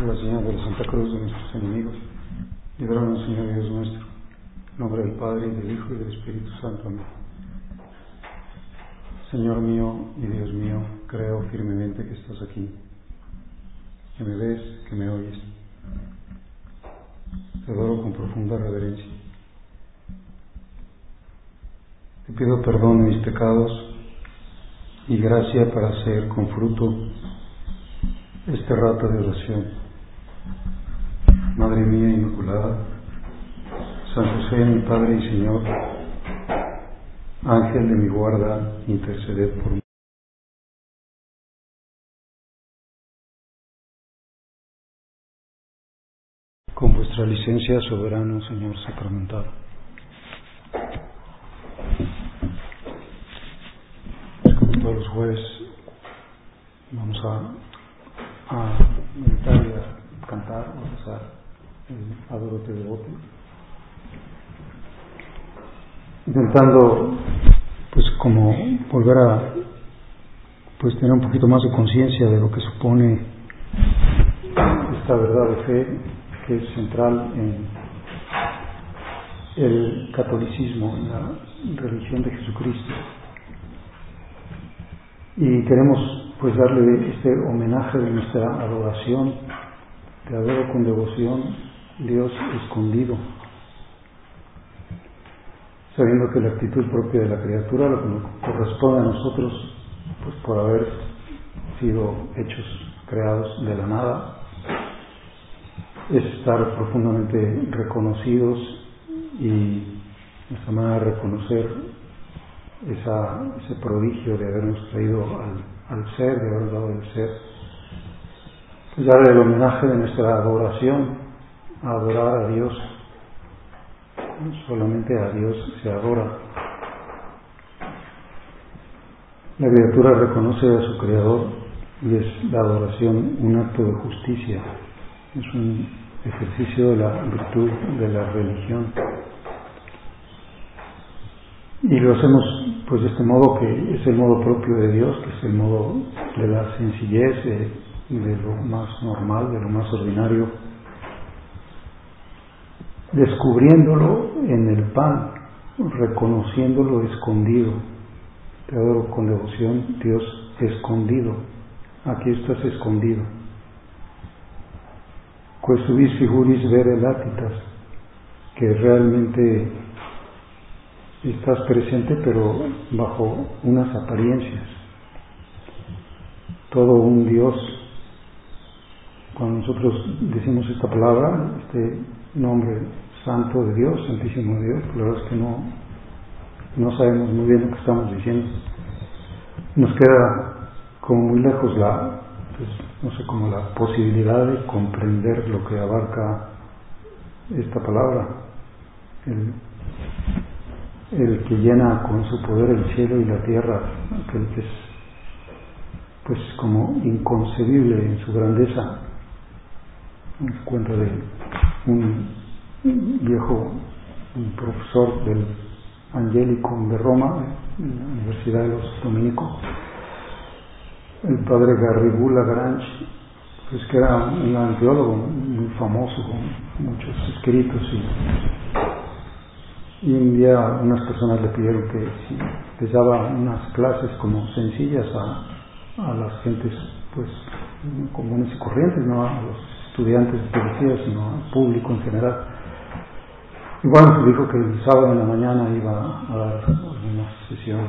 Por la señal de la Santa Cruz de nuestros enemigos, líbranos, Señor Dios nuestro, en nombre del Padre, y del Hijo, y del Espíritu Santo. Amén. Señor mío y Dios mío, creo firmemente que estás aquí, que me ves, que me oyes. Te adoro con profunda reverencia. Te pido perdón de mis pecados y gracia para hacer con fruto este rato de oración. Madre mía Inmaculada, San José, mi Padre y Señor, Ángel de mi guarda, interceded por mí. Con vuestra licencia, soberano Señor sacramentado. Como todos los jueves, vamos a meditar y a cantar, a rezar el Adoro te devote, intentando pues como volver a pues tener un poquito más de conciencia de lo que supone esta verdad de fe que es central en el catolicismo, en la religión de Jesucristo. Y queremos pues darle este homenaje de nuestra adoración. Te adoro con devoción, Dios escondido, sabiendo que la actitud propia de la criatura, lo que nos corresponde a nosotros, pues por haber sido hechos, creados de la nada, es estar profundamente reconocidos, y nuestra manera de reconocer ese prodigio de habernos traído al ser, de haber dado el ser, pues darle el homenaje de nuestra adoración, a adorar a Dios. Solamente a Dios se adora. La criatura reconoce a su Creador y es la adoración un acto de justicia, es un ejercicio de la virtud de la religión. Y lo hacemos pues de este modo que es el modo propio de Dios, que es el modo de la sencillez, de lo más normal, de lo más ordinario, descubriéndolo en el pan, reconociéndolo escondido. Te adoro con devoción, Dios escondido. Aquí estás escondido. Quesubis figuris vere latitas, que realmente estás presente pero bajo unas apariencias. Todo un Dios. Cuando nosotros decimos esta palabra, este nombre santo de Dios, santísimo de Dios, la verdad es que no sabemos muy bien lo que estamos diciendo. Nos queda como muy lejos como la posibilidad de comprender lo que abarca esta palabra, el que llena con su poder el cielo y la tierra, aquel que es pues como inconcebible en su grandeza. Nos cuenta de un profesor del Angélico de Roma, en la Universidad de los Dominicos, el padre Garrigou Lagrange, pues que era un anteólogo muy famoso con muchos escritos, y un día unas personas le pidieron que si les daba unas clases como sencillas a las gentes pues comunes y corrientes, no a los estudiantes de teología, sino al público en general. Y bueno, se dijo que el sábado en la mañana iba a dar algunas sesiones.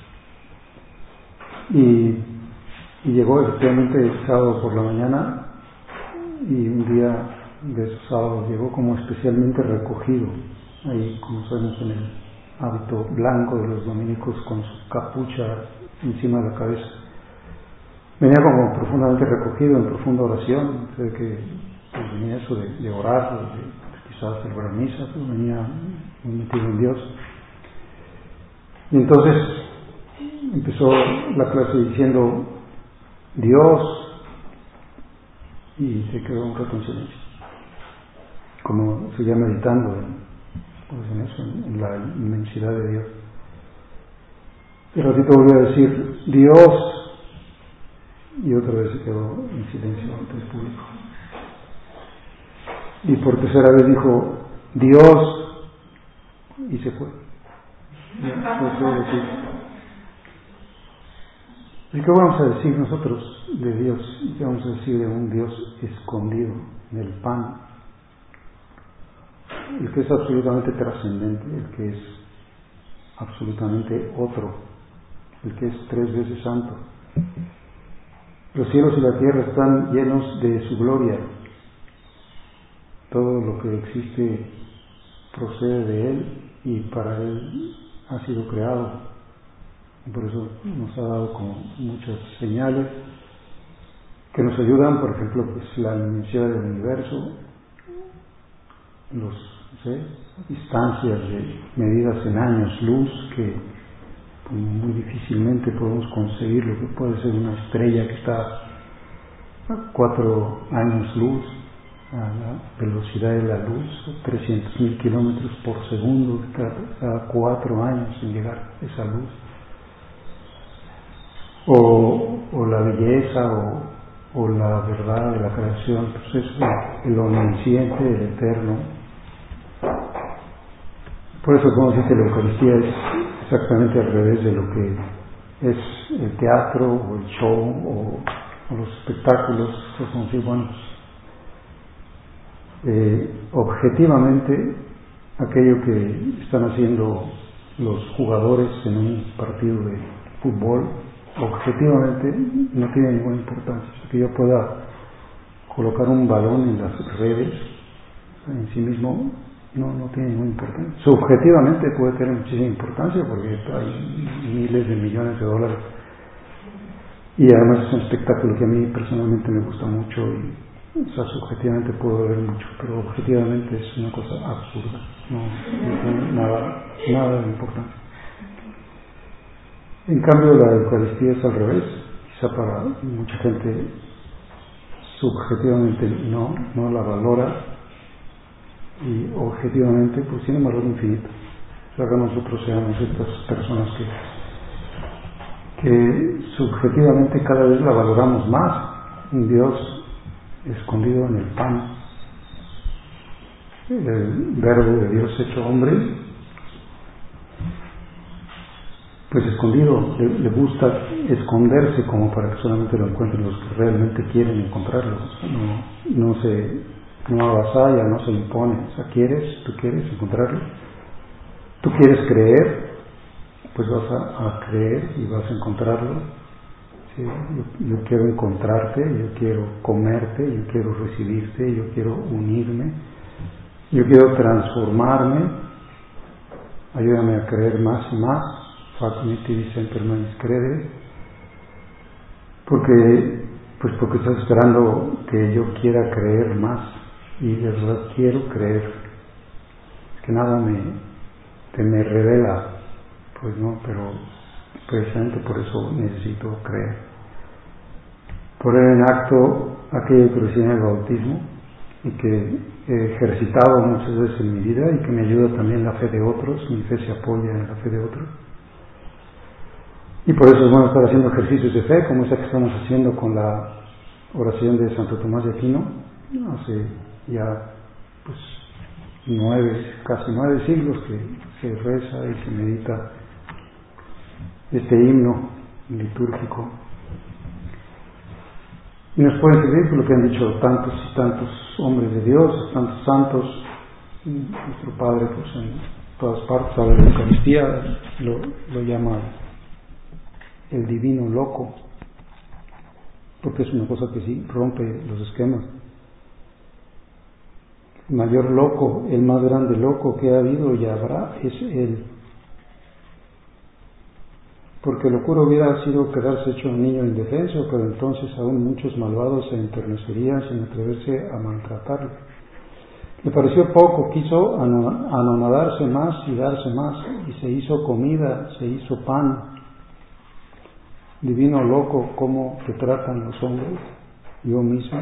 Y llegó efectivamente el sábado por la mañana, y un día de esos sábados llegó como especialmente recogido, ahí como sabemos en el hábito blanco de los dominicos con su capucha encima de la cabeza. Venía como profundamente recogido en profunda oración, sé que pues, venía eso de orar, de quizás celebrar misa, pero venía muy metido en Dios. Y entonces empezó la clase diciendo Dios, y se quedó un rato en silencio, como seguía meditando en la inmensidad de Dios. Y ratito volvió a decir Dios, y otra vez se quedó en silencio ante el público. Y por tercera vez dijo, Dios, y se fue. ¿Y qué vamos a decir nosotros de Dios? ¿Qué vamos a decir de un Dios escondido en el pan? El que es absolutamente trascendente, el que es absolutamente otro, el que es 3 veces santo. Los cielos y la tierra están llenos de su gloria. Todo lo que existe procede de Él y para Él ha sido creado. Y por eso nos ha dado como muchas señales que nos ayudan, por ejemplo, pues la inmensidad del universo, distancias medidas en años luz que muy difícilmente podemos conseguir lo que puede ser una estrella que está a 4 años luz, a la velocidad de la luz, 300.000 kilómetros por segundo, cada 4 años en llegar a esa luz. O la belleza o la verdad de la creación, pues es el omnisciente, el eterno. Por eso, como dice, la Eucaristía es exactamente al revés de lo que es el teatro o el show o los espectáculos. Es como decir, bueno, objetivamente aquello que están haciendo los jugadores en un partido de fútbol, objetivamente no tiene ninguna importancia. Que yo pueda colocar un balón en las redes, en sí mismo no tiene ninguna importancia. Subjetivamente puede tener muchísima importancia porque hay miles de millones de dólares y además es un espectáculo que a mí personalmente me gusta mucho y subjetivamente puedo ver mucho, pero objetivamente es una cosa absurda, no tiene nada de importancia. En cambio la Eucaristía es al revés, quizá para mucha gente subjetivamente no la valora y objetivamente pues tiene un valor infinito. O sea, que nosotros seamos estas personas que subjetivamente cada vez la valoramos más. Un Dios escondido en el pan, el verbo de Dios hecho hombre, pues escondido, le gusta esconderse como para que solamente lo encuentren los que realmente quieren encontrarlo. No avasalla, no se impone. O sea, tú quieres encontrarlo, tú quieres creer, pues vas a creer y vas a encontrarlo. ¿Sí? Yo quiero encontrarte, yo quiero comerte, yo quiero recibirte, yo quiero unirme, yo quiero transformarme. Ayúdame a creer más y más. Fac mihi semper manis credere. Porque estás esperando que yo quiera creer más. Y de verdad quiero creer, que nada me revela, pues no, pero precisamente por eso necesito creer. Poner en acto aquello que recibí en el bautismo y que he ejercitado muchas veces en mi vida y que me ayuda también la fe de otros, mi fe se apoya en la fe de otros. Y por eso es bueno estar haciendo ejercicios de fe, como esa que estamos haciendo con la oración de Santo Tomás de Aquino, hace ya casi 9 siglos que se reza y se medita este himno litúrgico. Y nos puede servir por lo que han dicho tantos y tantos hombres de Dios, tantos santos. Nuestro Padre, pues en todas partes habla de la Eucaristía, lo llama el divino loco, porque es una cosa que sí rompe los esquemas. El mayor loco, el más grande loco que ha habido y habrá es Él. Porque locura hubiera sido quedarse hecho un niño indefenso, pero entonces aún muchos malvados se enternecerían sin atreverse a maltratarlo. Le pareció poco, quiso anonadarse más y darse más, y se hizo comida, se hizo pan. Divino loco, ¿cómo te tratan los hombres? Yo mismo.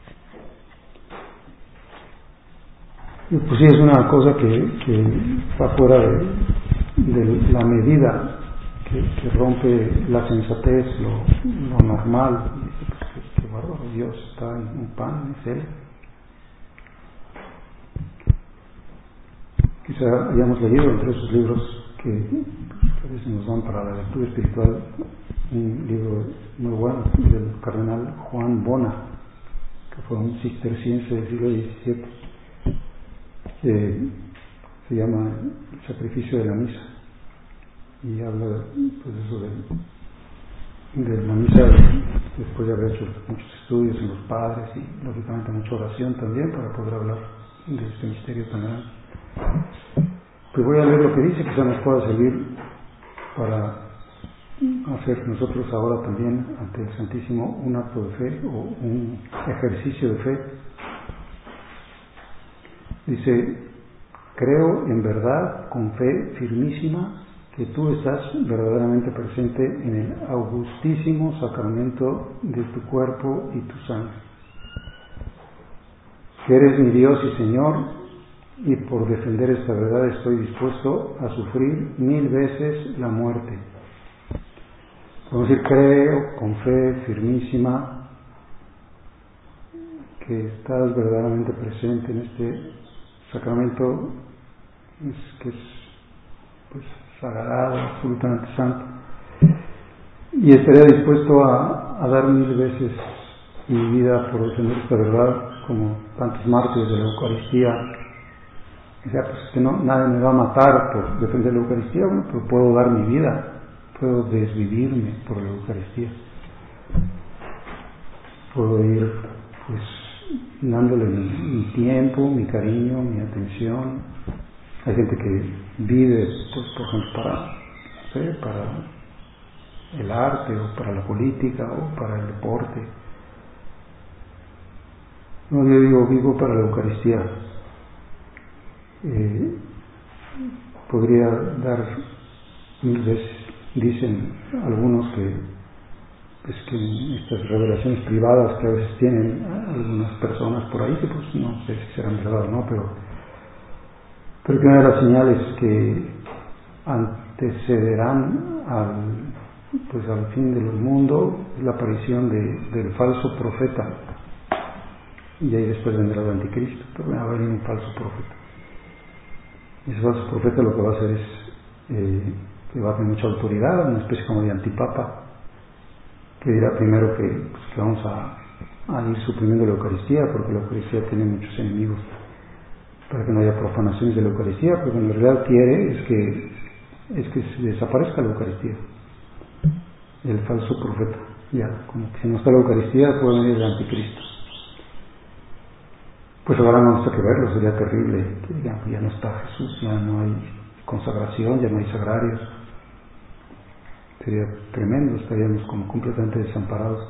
Y pues sí, es una cosa que está fuera de la medida, que rompe la sensatez, lo normal. Qué bárbaro, Dios está en un pan, es Él. quizá hayamos leído entre esos libros que a veces nos dan para la lectura espiritual, un libro muy bueno del cardenal Juan Bona, que fue un cisterciense del siglo XVII, que se llama El sacrificio de la misa, y habla pues eso de la misa después de haber hecho muchos estudios en los padres y lógicamente mucha oración también para poder hablar de este misterio tan grande. Pues voy a leer lo que dice, quizá nos pueda servir para hacer nosotros ahora también ante el Santísimo un acto de fe o un ejercicio de fe. Dice: creo en verdad, con fe firmísima, que tú estás verdaderamente presente en el augustísimo sacramento de tu cuerpo y tu sangre, que eres mi Dios y Señor, y por defender esta verdad estoy dispuesto a sufrir 1000 veces la muerte. Vamos a decir: creo con fe firmísima que estás verdaderamente presente en este sacramento que es pues sagrado, absolutamente santo, y estaría dispuesto a dar 1000 veces mi vida por defender esta verdad, como tantos mártires de la Eucaristía. O sea, pues que no, nadie me va a matar por defender la Eucaristía, bueno, pero puedo dar mi vida, puedo desvivirme por la Eucaristía, puedo ir pues dándole mi tiempo, mi cariño, mi atención. Hay gente que vive, pues, por ejemplo, para el arte o para la política o para el deporte. No, yo digo, vivo para la Eucaristía. Podría dar 1000 veces. Dicen algunos que estas revelaciones privadas que a veces tienen algunas personas por ahí, que pues no sé si serán verdad o no, pero que una de las señales que antecederán al fin del mundo es la aparición del falso profeta, y ahí después vendrá el anticristo, pero va a venir un falso profeta. Y ese falso profeta lo que va a hacer es que va a tener mucha autoridad, una especie como de antipapa, que dirá primero que vamos a ir suprimiendo la Eucaristía, porque la Eucaristía tiene muchos enemigos, para que no haya profanaciones de la Eucaristía, porque en realidad quiere es que se desaparezca la Eucaristía. El falso profeta, ya, como que si no está la Eucaristía puede venir el anticristo. Pues ahora no hay que verlo, sería terrible que digan que ya no está Jesús, ya no hay consagración, ya no hay sagrarios. Sería tremendo, estaríamos como completamente desamparados.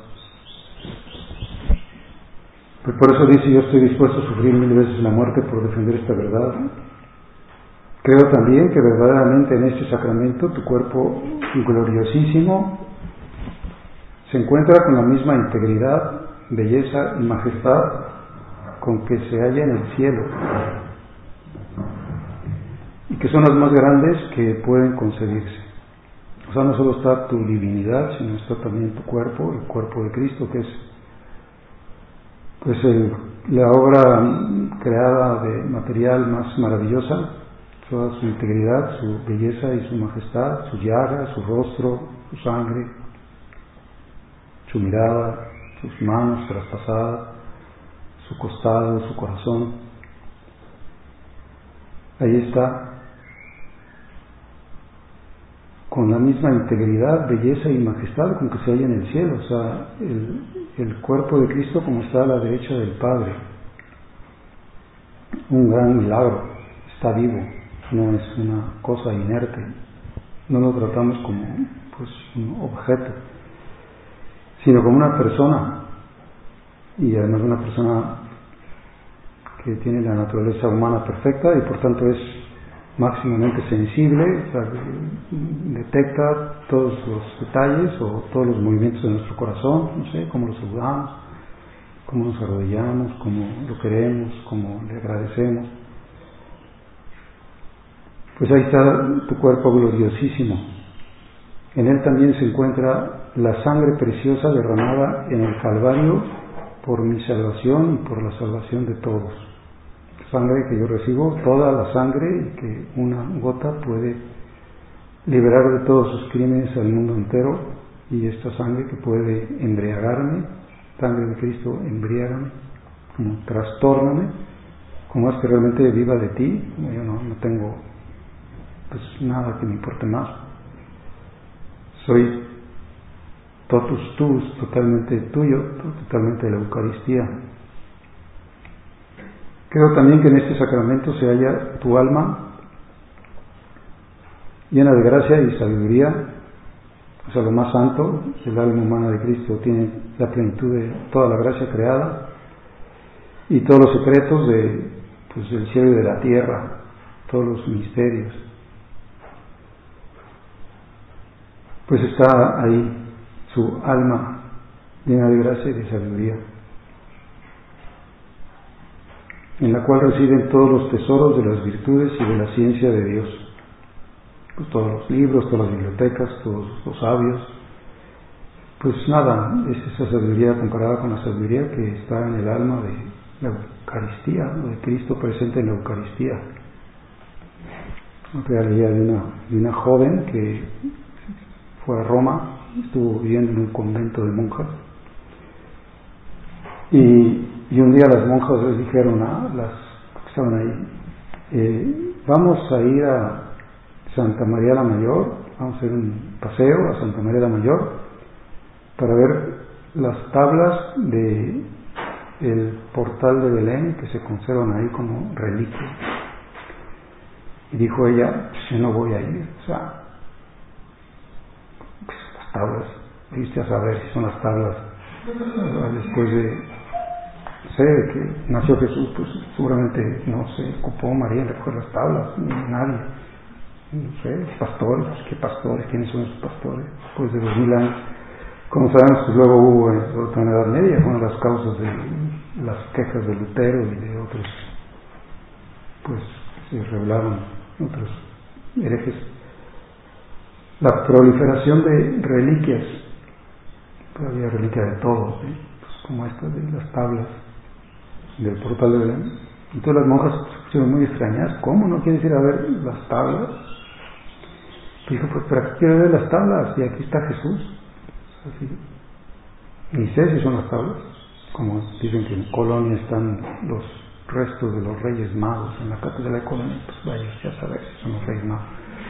Pues por eso dice: yo estoy dispuesto a sufrir 1000 veces la muerte por defender esta verdad. Creo también que verdaderamente en este sacramento tu cuerpo gloriosísimo se encuentra con la misma integridad, belleza y majestad con que se halla en el cielo, y que son las más grandes que pueden concebirse. O sea, no solo está tu divinidad, sino está también tu cuerpo, el cuerpo de Cristo, que es pues la obra creada de material más maravillosa, toda su integridad, su belleza y su majestad, su llaga, su rostro, su sangre, su mirada, sus manos traspasadas, su costado, su corazón. Ahí está, con la misma integridad, belleza y majestad con que se halla en el cielo. O sea, el cuerpo de Cristo como está a la derecha del Padre. Un gran milagro, está vivo, no es una cosa inerte, no lo tratamos como pues un objeto, sino como una persona, y además una persona que tiene la naturaleza humana perfecta y por tanto es máximamente sensible, o sea, detecta todos los detalles o todos los movimientos de nuestro corazón, no sé, cómo lo saludamos, cómo nos arrodillamos, cómo lo queremos, cómo le agradecemos. Pues ahí está tu cuerpo gloriosísimo. En él también se encuentra la sangre preciosa derramada en el Calvario por mi salvación y por la salvación de todos. sangre que yo recibo, toda la sangre, y que una gota puede liberar de todos sus crímenes al mundo entero, y esta sangre que puede embriagarme, sangre de Cristo, embriágame, como trastórname, como es que realmente viva de ti. Yo no tengo pues nada que me importe más. Soy totus tuus, totalmente tuyo, totalmente de la Eucaristía. Creo también que en este sacramento se halla tu alma llena de gracia y sabiduría, o sea, lo más santo, el alma humana de Cristo tiene la plenitud de toda la gracia creada y todos los secretos del cielo y de la tierra, todos los misterios. Pues está ahí su alma llena de gracia y de sabiduría, en la cual residen todos los tesoros de las virtudes y de la ciencia de Dios. Pues todos los libros, todas las bibliotecas, todos los sabios. Pues nada, es esa sabiduría comparada con la sabiduría que está en el alma de la Eucaristía, de Cristo presente en la Eucaristía. Una realidad de una joven que fue a Roma, estuvo viviendo en un convento de monjas, y un día las monjas les dijeron a las que estaban ahí, vamos a ir a Santa María la Mayor, vamos a hacer un paseo a Santa María la Mayor para ver las tablas del portal de Belén que se conservan ahí como reliquia. Y dijo ella, pues yo no voy a ir, o sea, pues las tablas, viste a saber si son las tablas después de que nació Jesús, pues seguramente no se ocupó María en recoger las tablas, ni nadie. No sé, pastores, ¿qué pastores? ¿Quiénes son esos pastores? Después de 2000 años. Como sabemos, pues luego hubo en la Edad Media, una de las causas de las quejas de Lutero y de otros, pues se revelaron otros herejes, la proliferación de reliquias. Pues había reliquias de todo, pues como esta de las tablas del portal de Belén. Entonces las monjas se pusieron muy extrañadas. ¿Cómo no quieres ir a ver las tablas? Dijo, pues ¿para qué quiero ver las tablas? Y aquí está Jesús. Así. Ni sé si son las tablas, como dicen que en Colonia están los restos de los Reyes Magos en la catedral de Colonia, pues vaya ya saber si son los Reyes Magos.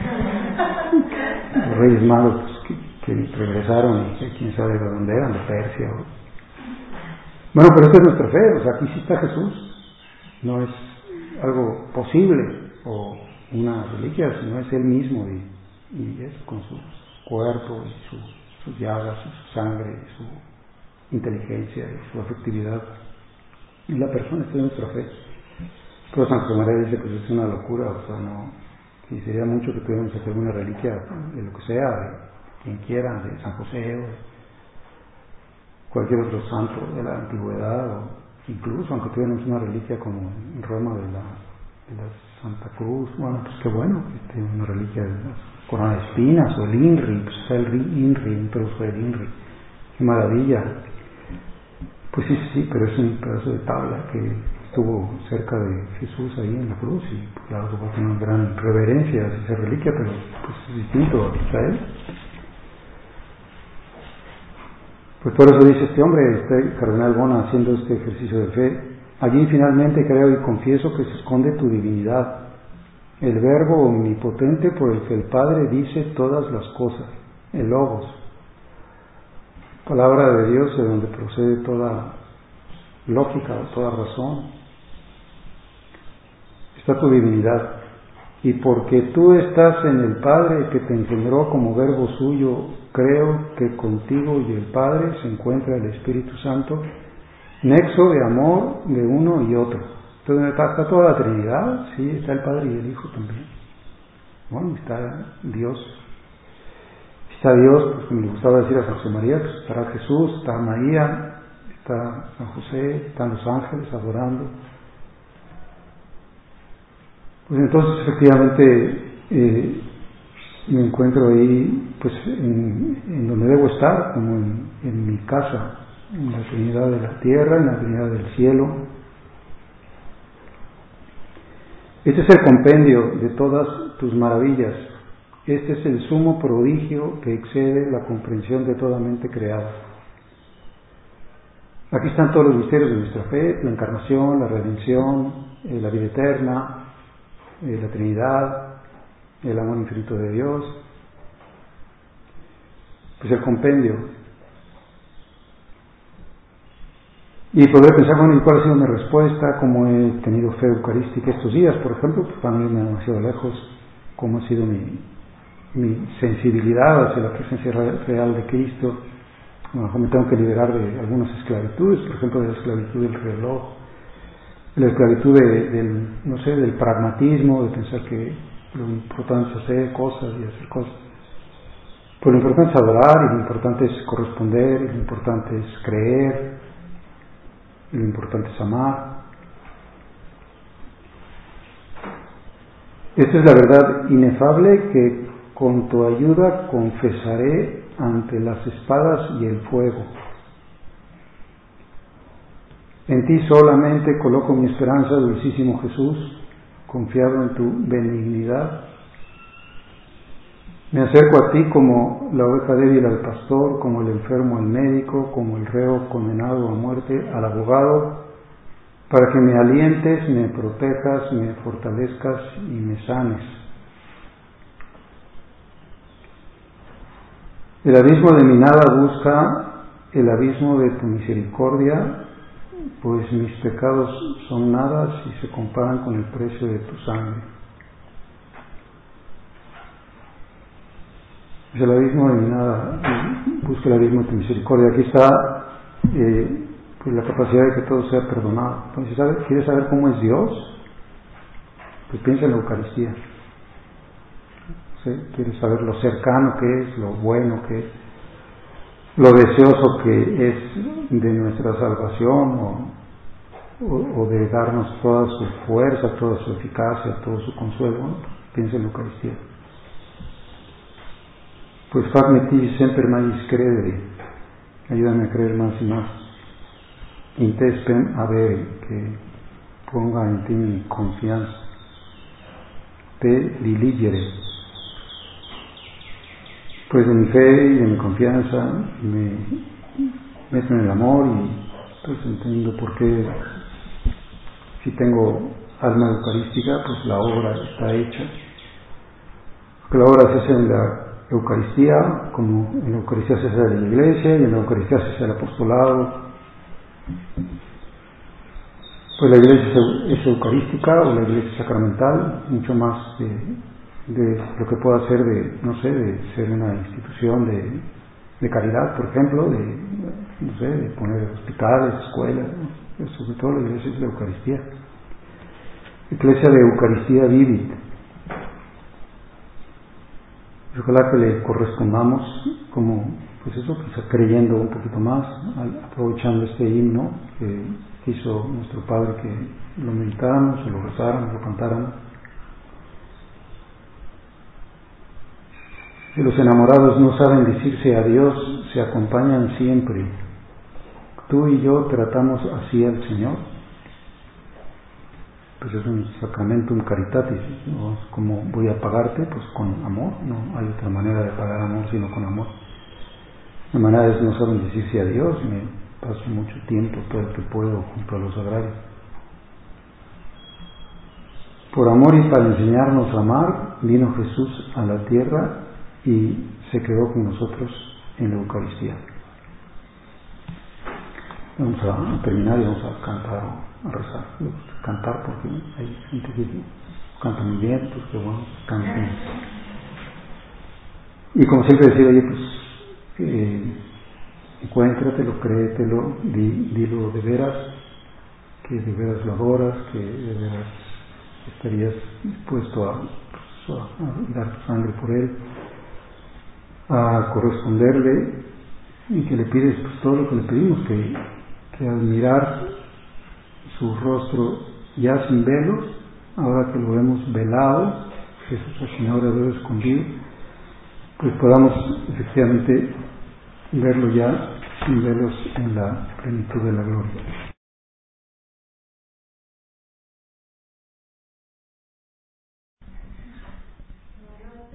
Los Reyes Magos pues, que regresaron y que quién sabe de dónde eran, de Persia. Bueno, pero esta es nuestra fe, o sea, aquí sí está Jesús, no es algo posible o una reliquia, sino es Él mismo y es con su cuerpo y sus llagas y su sangre y su inteligencia y su afectividad y la persona. Esta es nuestra fe. Pero San José María dice pues es una locura, o sea, no, y sería mucho que tuviéramos que hacer una reliquia de lo que sea, de quien quiera, de San José o de cualquier otro santo de la antigüedad, o incluso aunque tuviéramos una reliquia como en Roma de la Santa Cruz, bueno, pues qué bueno que tiene una reliquia de las corona de espinas o el INRI, pues está el INRI, un trozo del INRI, qué maravilla. Pues sí, pero es un pedazo de tabla que estuvo cerca de Jesús ahí en la cruz y claro que va a tener una gran reverencia hacia esa reliquia, pero pues es distinto a Israel. Pues por eso dice este hombre, este cardenal Bona, haciendo este ejercicio de fe, allí finalmente creo y confieso que se esconde tu divinidad, el verbo omnipotente por el que el Padre dice todas las cosas, el Logos, palabra de Dios de donde procede toda lógica o toda razón. Está tu divinidad, y porque tú estás en el Padre que te engendró como verbo suyo, creo que contigo y el Padre se encuentra el Espíritu Santo, nexo de amor de uno y otro. Entonces está toda la Trinidad, sí, está el Padre y el Hijo también. Bueno, está Dios. Está Dios, pues como le gustaba decir a San José María, pues estará Jesús, está María, está San José, están los ángeles adorando. Pues entonces efectivamente me encuentro ahí pues en donde debo estar, como en mi casa, en la Trinidad de la tierra, en la Trinidad del cielo. Este es el compendio de todas tus maravillas. Este es el sumo prodigio que excede la comprensión de toda mente creada. Aquí están todos los misterios de nuestra fe: la encarnación, la redención, la vida eterna, la Trinidad, el amor infinito de Dios. Pues el compendio. Y poder pensar, bueno, ¿y cuál ha sido mi respuesta? ¿Cómo he tenido fe eucarística estos días, por ejemplo? Pues para mí me ha demasiado lejos. ¿Cómo ha sido mi sensibilidad hacia la presencia real de Cristo? A lo mejor me tengo que liberar de algunas esclavitudes, por ejemplo, de la esclavitud del reloj, de la esclavitud del pragmatismo, de pensar que lo importante es hacer cosas y hacer cosas. Pues lo importante es adorar, y lo importante es corresponder, y lo importante es creer, y lo importante es amar. Esta es la verdad inefable que con tu ayuda confesaré ante las espadas y el fuego. En ti solamente coloco mi esperanza, dulcísimo Jesús, confiado en tu benignidad. Me acerco a ti como la oveja débil al pastor, como el enfermo al médico, como el reo condenado a muerte al abogado, para que me alientes, me protejas, me fortalezcas y me sanes. El abismo de mi nada busca el abismo de tu misericordia, pues mis pecados son nada si se comparan con el precio de tu sangre. Es el abismo de mi nada, busca el abismo de tu misericordia. Aquí está pues la capacidad de que todo sea perdonado. Entonces, ¿quieres saber cómo es Dios? Pues piensa en la Eucaristía. ¿Sí? ¿Quieres saber lo cercano que es, lo bueno que es, lo deseoso que es de nuestra salvación, o de darnos toda su fuerza, toda su eficacia, todo su consuelo? ¿No? Piensa en la Eucaristía. Pues facme tibi semper magis credere, ayúdame a creer más y más. Intespem avere, que ponga en ti mi confianza. Te diligere, pues de mi fe y de mi confianza me meto en el amor, y pues entiendo por qué, si tengo alma eucarística, pues la obra está hecha. Porque la obra se hace en la Eucaristía, como en la Eucaristía se hace en la Iglesia, y en la Eucaristía se hace el apostolado. Pues la Iglesia es eucarística, o la Iglesia es sacramental, mucho más de lo que pueda ser de ser una institución de caridad, por ejemplo, de poner hospitales, escuelas, ¿no? Sobre todo la Iglesia es la Eucaristía. Iglesia de Eucaristía vivit. Ojalá que le correspondamos como, pues eso, pues creyendo un poquito más, aprovechando este himno que hizo nuestro Padre, que lo meditáramos, o lo rezáramos, lo cantáramos. Si los enamorados no saben decirse adiós, se acompañan siempre. Tú y yo tratamos así al Señor. Pues es un sacramentum caritatis, ¿no? Como voy a pagarte, pues con amor. No hay otra manera de pagar amor sino con amor. La manera es no saben decirse adiós. Me paso mucho tiempo, todo el que puedo, junto a los sagrarios. Por amor y para enseñarnos a amar, vino Jesús a la tierra y se quedó con nosotros en la Eucaristía. Vamos a terminar y vamos a cantar, a rezar. Cantar, porque hay gente que canta muy bien, pues que bueno, canten. Y como siempre decir, oye, pues encuéntratelo, créetelo, dilo de veras, que de veras lo adoras, que de veras estarías dispuesto a dar tu sangre por él, a corresponderle, y que le pides pues todo lo que le pedimos, que al mirar su rostro ya sin velos, ahora que lo vemos velado, Jesús al Señor de Dios escondido, pues podamos efectivamente verlo ya sin velos en la plenitud de la gloria.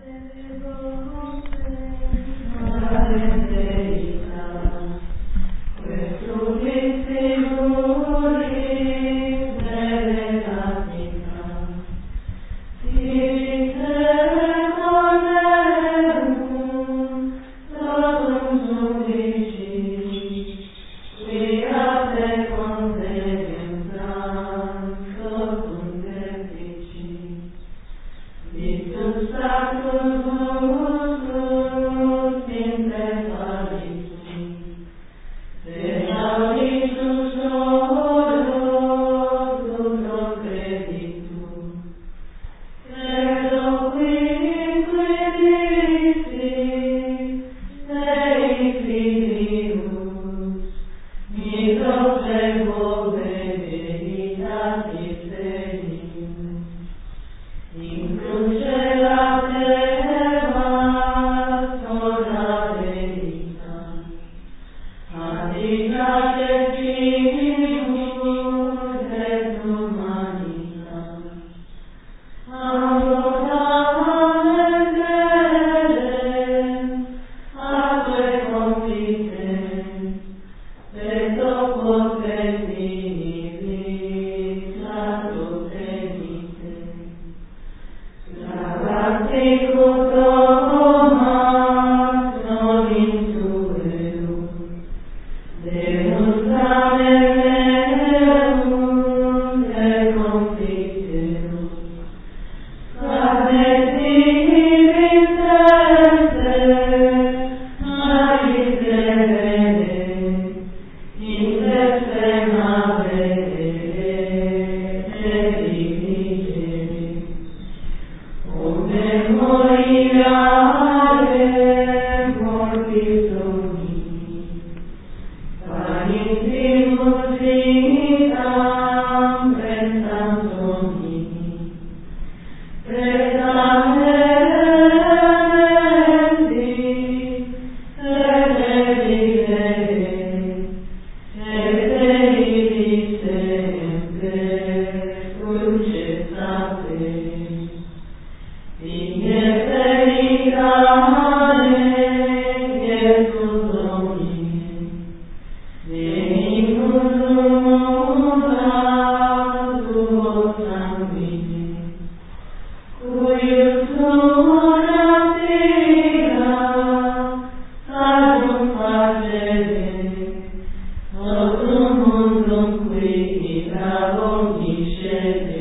Qui